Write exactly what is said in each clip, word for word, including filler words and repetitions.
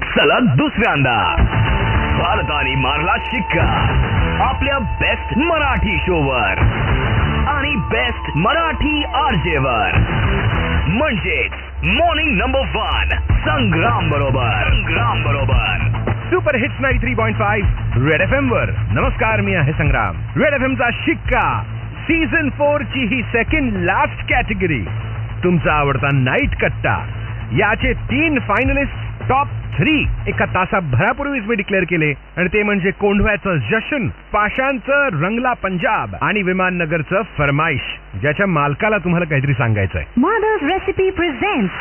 सलग दुसऱ्यांदा भारताने मारला शिक्का आपल्या बेस्ट मराठी शोवर आणि बेस्ट मराठी आरजेवर, म्हणजेच मॉर्निंग नंबर वन संग्राम बरोबर संग्राम बरोबर super hits ninety three point five red F M वर. नमस्कार, मी आहे संग्राम. रेड एफ एम चा शिक्का सीझन फोर ची ही सेकंड लास्ट कॅटेगरी, तुमचा आवडता नाईट कट्टा. याचे तीन फायनलिस्ट टॉप थ्री एका तासाभरापूर्वीच मी डिक्लेअर केले, आणि ते म्हणजे कोंढव्याचं जशन, पाषाणचं रंगला पंजाब आणि विमाननगरचं फरमाईश, ज्याच्या मालकाला तुम्हाला काहीतरी सांगायचंय. Mother's Recipe presents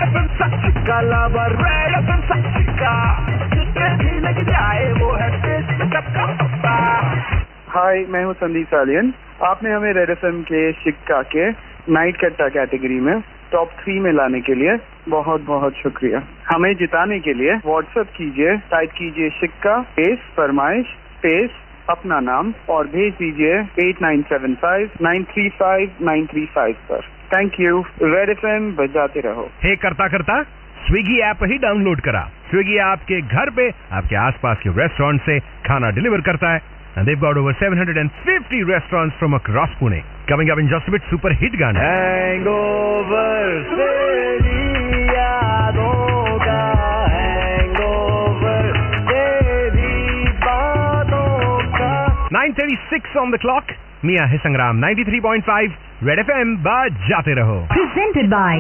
हाय, मैं हूँ संदीप सालियन. आपने हमें रेड एफ एम के शिक्का के नाइट कट्टा कैटेगरी में टॉप थ्री में लाने के लिए बहुत बहुत शुक्रिया. हमें जिताने के लिए व्हाट्सएप कीजिए, टाइप कीजिए शिक्का स्पेस फरमाइश स्पेस अपना नाम और भेज दीजिए eight nine seven five nine three five nine three five पर. Thank you. Red F M बजाते रहो. हे करता करता स्विगी ऐप ही डाउनलोड करा. स्विगी आपके घर पे, आपके आसपास के रेस्टोरेंट से खाना डिलीवर करता है. And they've got over seven hundred fifty restaurants from across Pune. Coming up in just a bit, super hit गाना. Hangover तेरी यादों का, hangover तेरी बातों का. nine thirty-six on the clock. मिया है संग्राम. ninety three point five Red F M बजाते रहो. presented by